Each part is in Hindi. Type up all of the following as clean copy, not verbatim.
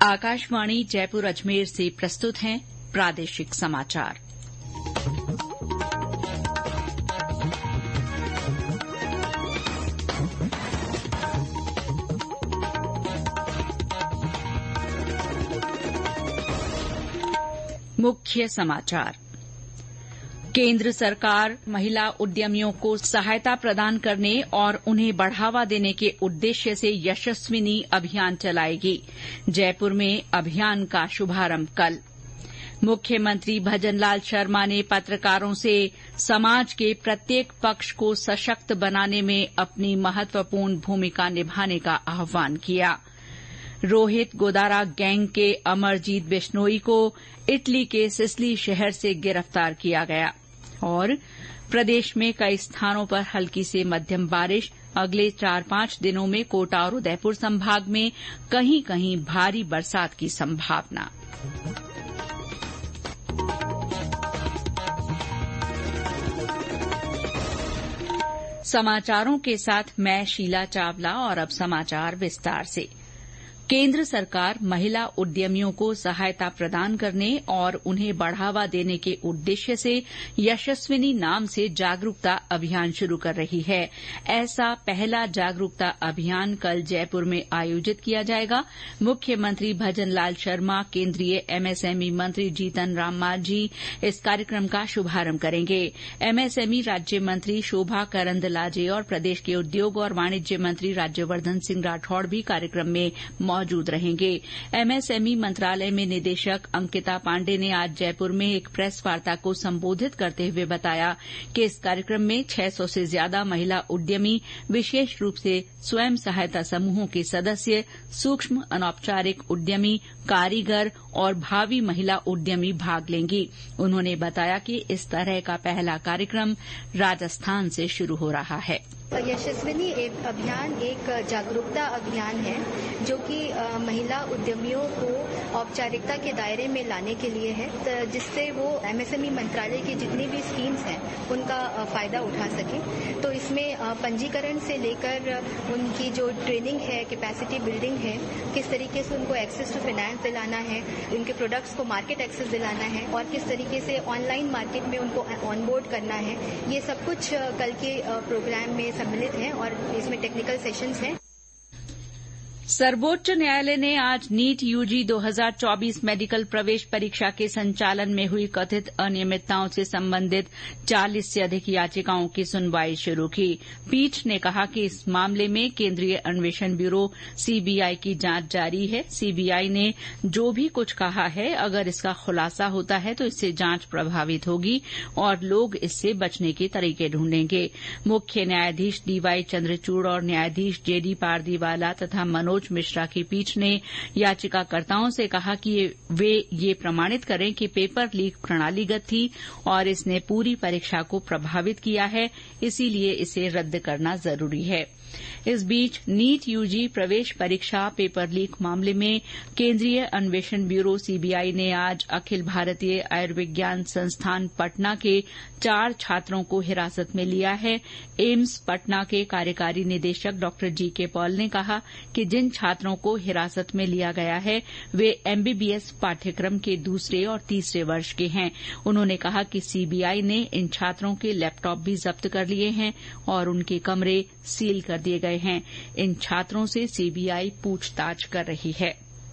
आकाशवाणी जयपुर अजमेर से प्रस्तुत हैं प्रादेशिक समाचार। मुख्य समाचार। केंद्र सरकार महिला उद्यमियों को सहायता प्रदान करने और उन्हें बढ़ावा देने के उद्देश्य से यशस्विनी अभियान चलाएगी। जयपुर में अभियान का शुभारंभ कल। मुख्यमंत्री भजनलाल शर्मा ने पत्रकारों से समाज के प्रत्येक पक्ष को सशक्त बनाने में अपनी महत्वपूर्ण भूमिका निभाने का आह्वान किया। रोहित गोदारा गैंग के अमरजीत बिश्नोई को इटली के सिसिली शहर से गिरफ्तार किया गया। और प्रदेश में कई स्थानों पर हल्की से मध्यम बारिश। अगले 4-5 दिनों में कोटा और उदयपुर संभाग में कहीं कहीं भारी बरसात की संभावना। समाचारों के साथ मैं शीला चावला और अब समाचार विस्तार से। केंद्र सरकार महिला उद्यमियों को सहायता प्रदान करने और उन्हें बढ़ावा देने के उद्देश्य से यशस्विनी नाम से जागरूकता अभियान शुरू कर रही है। ऐसा पहला जागरूकता अभियान कल जयपुर में आयोजित किया जाएगा। मुख्यमंत्री भजनलाल शर्मा, केंद्रीय एमएसएमई मंत्री जीतन राम मांझी इस कार्यक्रम का शुभारंभ करेंगे। एमएसएमई राज्य मंत्री शोभा करंदलाजे और प्रदेश के उद्योग और वाणिज्य मंत्री राज्यवर्धन सिंह राठौड़ भी कार्यक्रम में मौजूद रहेंगे। एमएसएमई मंत्रालय में निदेशक अंकिता पांडे ने आज जयपुर में एक प्रेस वार्ता को संबोधित करते हुए बताया कि इस कार्यक्रम में 600 से ज्यादा महिला उद्यमी, विशेष रूप से स्वयं सहायता समूहों के सदस्य, सूक्ष्म अनौपचारिक उद्यमी, कारीगर और भावी महिला उद्यमी भाग लेंगी। उन्होंने बताया कि इस तरह का पहला कार्यक्रम राजस्थान से शुरू हो रहा है। यशस्विनी अभियान एक जागरूकता अभियान है जो कि महिला उद्यमियों को औपचारिकता के दायरे में लाने के लिए है, जिससे वो एमएसएमई मंत्रालय की जितनी भी स्कीम्स हैं उनका फायदा उठा सके। तो इसमें पंजीकरण से लेकर उनकी जो ट्रेनिंग है, कैपेसिटी बिल्डिंग है, किस तरीके से उनको एक्सेस टू फाइनेंस दिलाना है, उनके प्रोडक्ट्स को मार्केट एक्सेस दिलाना है और किस तरीके से ऑनलाइन मार्केट में उनको ऑनबोर्ड करना है, ये सब कुछ कल के प्रोग्राम में सम्मिलित हैं और इसमें टेक्निकल सेशंस हैं। सर्वोच्च न्यायालय ने आज नीट यूजी 2024 मेडिकल प्रवेश परीक्षा के संचालन में हुई कथित अनियमितताओं से संबंधित 40 से अधिक याचिकाओं की सुनवाई शुरू की। पीठ ने कहा कि इस मामले में केंद्रीय अन्वेषण ब्यूरो सीबीआई की जांच जारी है। सीबीआई ने जो भी कुछ कहा है, अगर इसका खुलासा होता है तो इससे जांच प्रभावित होगी और लोग इससे बचने के तरीके ढूंढेंगे। मुख्य न्यायाधीश डीवाई चंद्रचूड़ और न्यायाधीश जेडी पारदीवाला तथा मनोज मिश्रा की पीठ ने याचिकाकर्ताओं से कहा कि वे ये प्रमाणित करें कि पेपर लीक प्रणालीगत थी और इसने पूरी परीक्षा को प्रभावित किया है, इसीलिए इसे रद्द करना जरूरी है। इस बीच नीट यूजी प्रवेश परीक्षा पेपर लीक मामले में केंद्रीय अन्वेषण ब्यूरो सीबीआई ने आज अखिल भारतीय आयुर्विज्ञान संस्थान पटना के 4 छात्रों को हिरासत में लिया है। एम्स पटना के कार्यकारी निदेशक डॉ जीके पॉल ने कहा कि जिन छात्रों को हिरासत में लिया गया है वे एमबीबीएस पाठ्यक्रम के दूसरे और तीसरे वर्ष के हैं। उन्होंने कहा कि सीबीआई ने इन छात्रों के लैपटॉप भी जब्त कर लिए हैं और उनके कमरे सील कर दिए गए हैं। इन छात्रों से सीबीआई पूछताछ कर रही है।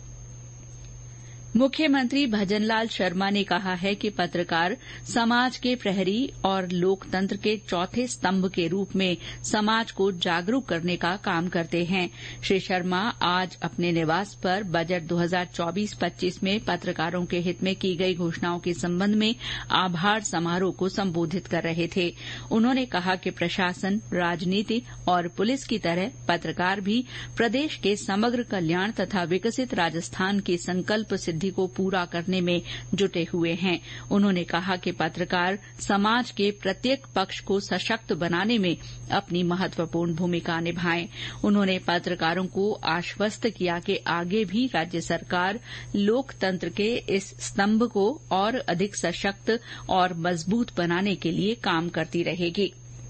मुख्यमंत्री भजनलाल शर्मा ने कहा है कि पत्रकार समाज के प्रहरी और लोकतंत्र के चौथे स्तंभ के रूप में समाज को जागरूक करने का काम करते हैं। श्री शर्मा आज अपने निवास पर बजट 2024-25 में पत्रकारों के हित में की गई घोषणाओं के संबंध में आभार समारोह को संबोधित कर रहे थे। उन्होंने कहा कि प्रशासन, राजनीति और पुलिस की तरह पत्रकार भी प्रदेश के समग्र कल्याण तथा विकसित राजस्थान के संकल्प सिद्धि को पूरा करने में जुटे हुए हैं। उन्होंने कहा कि पत्रकार समाज के प्रत्येक पक्ष को सशक्त बनाने में अपनी महत्वपूर्ण भूमिका निभाएं। उन्होंने पत्रकारों को आश्वस्त किया कि आगे भी राज्य सरकार लोकतंत्र के इस स्तंभ को और अधिक सशक्त और मजबूत बनाने के लिए काम करती रहेगी।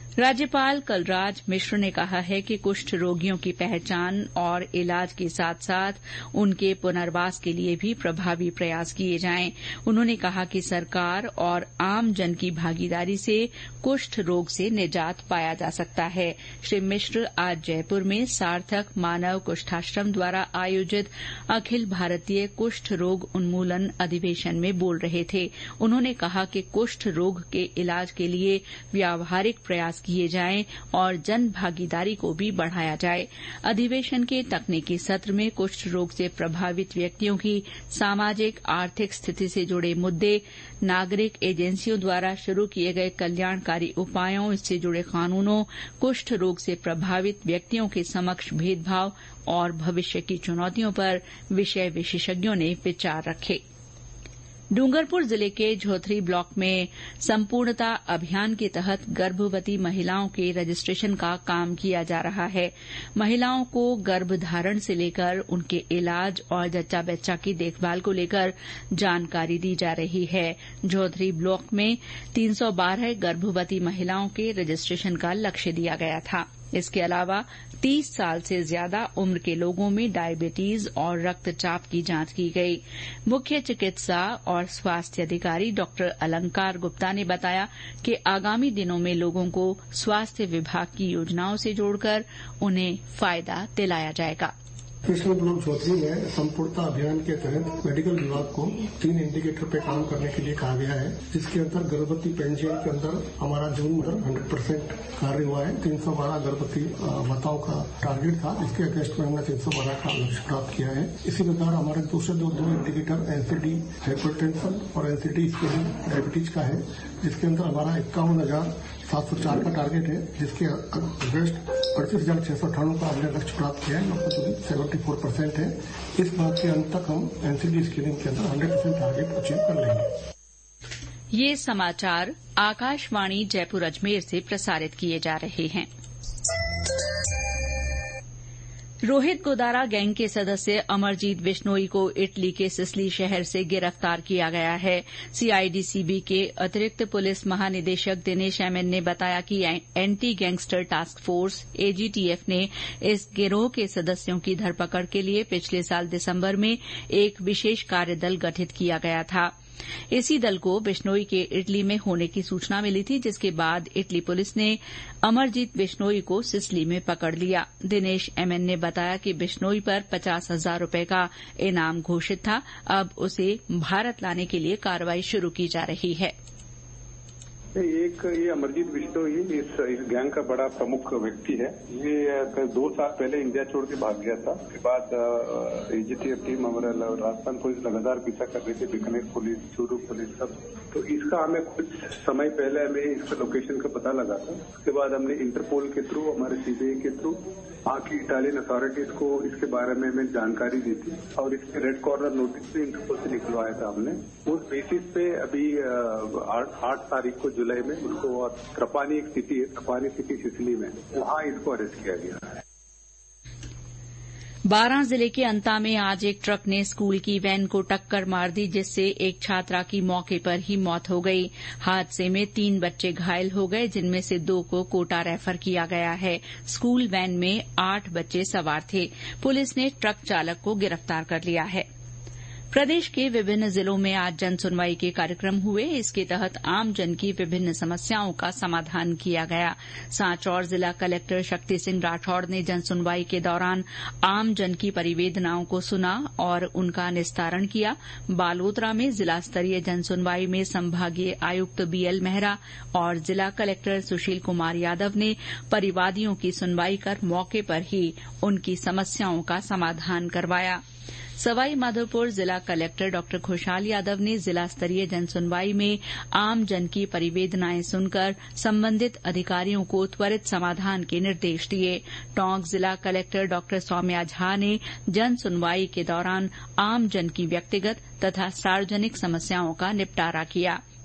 राज्यपाल कलराज मिश्र ने कहा है कि कुष्ठ रोगियों की पहचान और इलाज के साथ साथ उनके पुनर्वास के लिए भी प्रभावी प्रयास किए जाएं। उन्होंने कहा कि सरकार और आम जन की भागीदारी से कुष्ठ रोग से निजात पाया जा सकता है। श्री मिश्र आज जयपुर में सार्थक मानव कुष्ठाश्रम द्वारा आयोजित अखिल भारतीय कुष्ठ रोग उन्मूलन अधिवेशन में बोल रहे थे। उन्होंने कहा कि कुष्ठ रोग के इलाज के लिए व्यावहारिक प्रयास किए जाएं और जन भागीदारी को भी बढ़ाया जाए। अधिवेशन के तकनीकी सत्र में कुष्ठ रोग से प्रभावित व्यक्तियों की सामाजिक आर्थिक स्थिति से जुड़े मुद्दे, नागरिक एजेंसियों द्वारा शुरू किए गए कल्याणकारी उपायों, इससे जुड़े कानूनों, कुष्ठ रोग से प्रभावित व्यक्तियों के समक्ष भेदभाव और भविष्य की चुनौतियों पर विषय विशेषज्ञों ने विचार रखे। डूंगरपुर जिले के झोथरी ब्लॉक में संपूर्णता अभियान के तहत गर्भवती महिलाओं के रजिस्ट्रेशन का काम किया जा रहा है। महिलाओं को गर्भधारण से लेकर उनके इलाज और जच्चा बच्चा की देखभाल को लेकर जानकारी दी जा रही है। झोथरी ब्लॉक में 312 गर्भवती महिलाओं के रजिस्ट्रेशन का लक्ष्य दिया गया था। इसके अलावा 30 साल से ज्यादा उम्र के लोगों में डायबिटीज और रक्तचाप की जांच की गई। मुख्य चिकित्सा और स्वास्थ्य अधिकारी डॉक्टर अलंकार गुप्ता ने बताया कि आगामी दिनों में लोगों को स्वास्थ्य विभाग की योजनाओं से जोड़कर उन्हें फायदा दिलाया जाएगा। कृष्ण ब्लॉक झोथरी में संपूर्णता अभियान के तहत मेडिकल विभाग को 3 इंडिकेटर पे काम करने के लिए कहा गया है, जिसके अंदर गर्भवती पंजीयन के अंदर हमारा जून में 100% कार्य हुआ है। 312 गर्भवती माताओं का टारगेट था, जिसके अगेंस्ट में हमने 312 का लक्ष्य प्राप्त किया है। इसी प्रकार हमारे दूसरे दो इंडिकेटर एनसीडी हाइपरटेंशन और एनसीडी स्क्रीनिंग डायबिटीज का है, जिसके अंदर हमारा 51,704 का टारगेट है, जिसके अगेंस्ट 25,698 का हमने लक्ष्य प्राप्त किया है, मतलब 74% है। इस बात के अंत तक हम एनसीडी स्क्रीनिंग के अंदर 100% टारगेट अचीव कर लेंगे। ये समाचार आकाशवाणी जयपुर अजमेर से प्रसारित किए जा रहे हैं। रोहित गोदारा गैंग के सदस्य अमरजीत बिश्नोई को इटली के सिसिली शहर से गिरफ्तार किया गया है। सीआईडीसीबी के अतिरिक्त पुलिस महानिदेशक दिनेश एमएन ने बताया कि anti gangster task force AGTF ने इस गिरोह के सदस्यों की धरपकड़ के लिए पिछले साल दिसंबर में एक विशेष कार्यदल गठित किया गया था। इसी दल को बिश्नोई के इटली में होने की सूचना मिली थी, जिसके बाद इटली पुलिस ने अमरजीत बिश्नोई को सिसिली में पकड़ लिया। दिनेश एमएन ने बताया कि बिश्नोई पर 50,000 रुपए का इनाम घोषित था। अब उसे भारत लाने के लिए कार्रवाई शुरू की जा रही है। ये अमरजीत बिश्नोई इस गैंग का बड़ा प्रमुख व्यक्ति है। ये 2 साल पहले इंडिया छोड़ के भाग गया था। उसके बाद एजीटीएफ टीम हमारा राजस्थान पुलिस लगातार पीछा कर रही थी, बीकानेर पुलिस, चूरू पुलिस सब। तो इसका हमें कुछ समय पहले हमें इसका लोकेशन का पता लगा था। उसके बाद हमने इंटरपोल के थ्रू, हमारे सीबीआई के थ्रू बाकी इटालियन अथॉरिटीज को इसके बारे में हमें जानकारी दी थी और इसके रेड कॉर्नर नोटिस भी इंटरपोल से निकलवाया था हमने। उस बेसिस पे अभी 8 तारीख को जुलाई में उसको त्रपानी एक सिटी है, त्रपानी सिटी सिसिली में, वहां इसको अरेस्ट किया गया है। 12 जिले के अंता में आज एक ट्रक ने स्कूल की वैन को टक्कर मार दी, जिससे एक छात्रा की मौके पर ही मौत हो गई। हादसे में 3 बच्चे घायल हो गए, जिनमें से 2 को कोटा रेफर किया गया है। स्कूल वैन में 8 बच्चे सवार थे। पुलिस ने ट्रक चालक को गिरफ्तार कर लिया है। प्रदेश के विभिन्न जिलों में आज जन सुनवाई के कार्यक्रम हुए। इसके तहत आम जन की विभिन्न समस्याओं का समाधान किया गया। सांचौर जिला कलेक्टर शक्ति सिंह राठौड़ ने जन सुनवाई के दौरान आम जन की परिवेदनाओं को सुना और उनका निस्तारण किया। बालोतरा में जिला स्तरीय जन सुनवाई में संभागीय आयुक्त बीएल मेहरा और जिला कलेक्टर सुशील कुमार यादव ने परिवादियों की सुनवाई कर मौके पर ही उनकी समस्याओं का समाधान करवाया। सवाई माधोपुर जिला कलेक्टर डॉ खुशहाल यादव ने जिला स्तरीय जन सुनवाई में आम जन की परिवेदनाएं सुनकर संबंधित अधिकारियों को त्वरित समाधान के निर्देश दिए। टोंक जिला कलेक्टर डॉ सौम्या झा ने जन सुनवाई के दौरान आम जन की व्यक्तिगत तथा सार्वजनिक समस्याओं का निपटारा किया।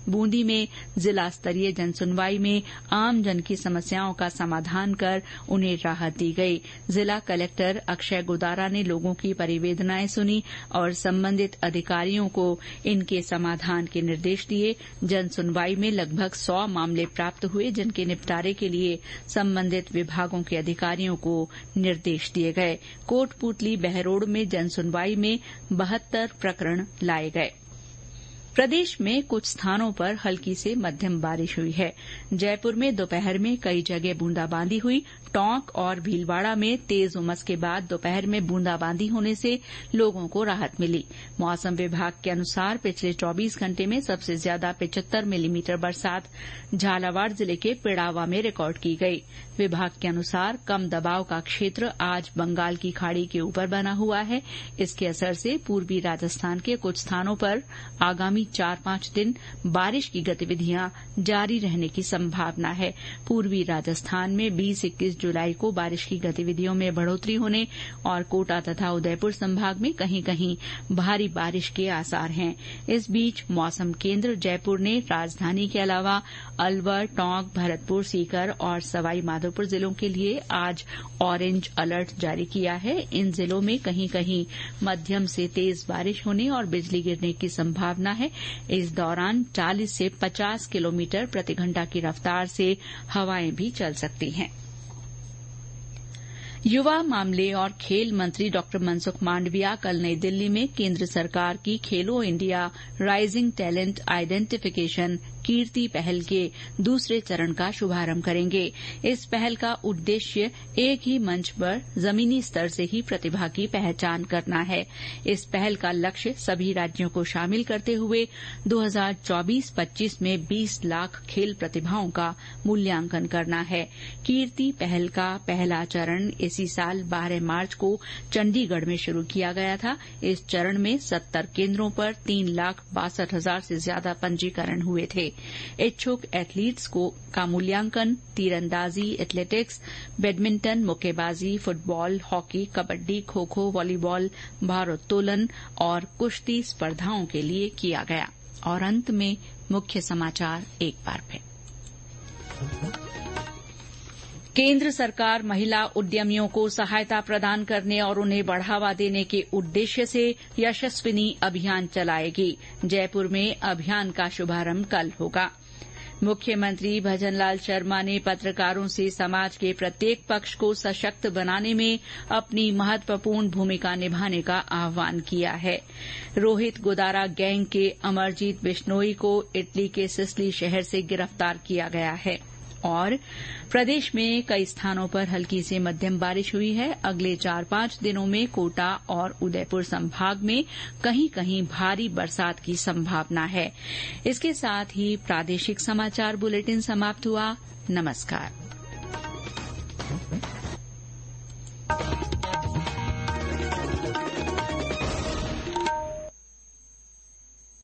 बूंदी में जिला स्तरीय जनसुनवाई में आमजन की समस्याओं का समाधान कर उन्हें राहत दी गई। जिला कलेक्टर अक्षय गुदारा ने लोगों की परिवेदनाएं सुनी और संबंधित अधिकारियों को इनके समाधान के निर्देश दिए। जनसुनवाई में लगभग 100 मामले प्राप्त हुए, जिनके निपटारे के लिए संबंधित विभागों के अधिकारियों को निर्देश दिए गए। कोटपूतली बहरोड़ में जनसुनवाई में 72 प्रकरण लाए गए। प्रदेश में कुछ स्थानों पर हल्की से मध्यम बारिश हुई है। जयपुर में दोपहर में कई जगह बूंदाबांदी हुई। टोंक और भीलवाड़ा में तेज उमस के बाद दोपहर में बूंदाबांदी होने से लोगों को राहत मिली। मौसम विभाग के अनुसार पिछले 24 घंटे में सबसे ज्यादा 75 मिलीमीटर बरसात झालावाड़ जिले के पिड़ावा में रिकॉर्ड की गई। विभाग के अनुसार कम दबाव का क्षेत्र आज बंगाल की खाड़ी के ऊपर बना हुआ है। इसके असर से पूर्वी राजस्थान के कुछ स्थानों पर आगामी 4-5 दिन बारिश की गतिविधियां जारी रहने की संभावना है। पूर्वी राजस्थान में 20-21 जुलाई को बारिश की गतिविधियों में बढ़ोतरी होने और कोटा तथा उदयपुर संभाग में कहीं कहीं भारी बारिश के आसार हैं। इस बीच मौसम केंद्र जयपुर ने राजधानी के अलावा अलवर, टोंक, भरतपुर, सीकर और सवाई माधोपुर जिलों के लिए आज ऑरेंज अलर्ट जारी किया है। इन जिलों में कहीं कहीं मध्यम से तेज बारिश होने और बिजली गिरने की संभावना है। इस दौरान 40 से 50 किलोमीटर प्रति घंटा की रफ्तार से हवाएं भी चल सकती हैं। युवा मामले और खेल मंत्री डॉ मनसुख मांडविया कल नई दिल्ली में केंद्र सरकार की Khelo India rising talent identification KIRTI पहल के दूसरे चरण का शुभारंभ करेंगे। इस पहल का उद्देश्य एक ही मंच पर जमीनी स्तर से ही प्रतिभा की पहचान करना है। इस पहल का लक्ष्य सभी राज्यों को शामिल करते हुए 2024-25 में 20 लाख खेल प्रतिभाओं का मूल्यांकन करना है। कीर्ति पहल का पहला चरण इसी साल 12 मार्च को चंडीगढ़ में शुरू किया गया था। इस चरण में 70 केंद्रों पर 3,62,000 से ज्यादा पंजीकरण हुए थे। इच्छुक एथलीट्स का मूल्यांकन तीरंदाजी, एथलेटिक्स, बैडमिंटन, मुक्केबाजी, football, hockey, kabaddi, kho kho, volleyball, भारोत्तोलन और कुश्ती स्पर्धाओं के लिए किया गया। और अंत में मुख्य समाचार एक बार फिर। केंद्र सरकार महिला उद्यमियों को सहायता प्रदान करने और उन्हें बढ़ावा देने के उद्देश्य से यशस्विनी अभियान चलाएगी। जयपुर में अभियान का शुभारंभ कल होगा। मुख्यमंत्री भजनलाल शर्मा ने पत्रकारों से समाज के प्रत्येक पक्ष को सशक्त बनाने में अपनी महत्वपूर्ण भूमिका निभाने का आह्वान किया है। रोहित गोदारा गैंग के अमरजीत बिश्नोई को इटली के सिसली शहर से गिरफ्तार किया गया है। और प्रदेश में कई स्थानों पर हल्की से मध्यम बारिश हुई है। अगले 4-5 दिनों में कोटा और उदयपुर संभाग में कहीं कहीं भारी बरसात की संभावना है। इसके साथ ही प्रादेशिक समाचार बुलेटिन समाप्त हुआ। नमस्कार।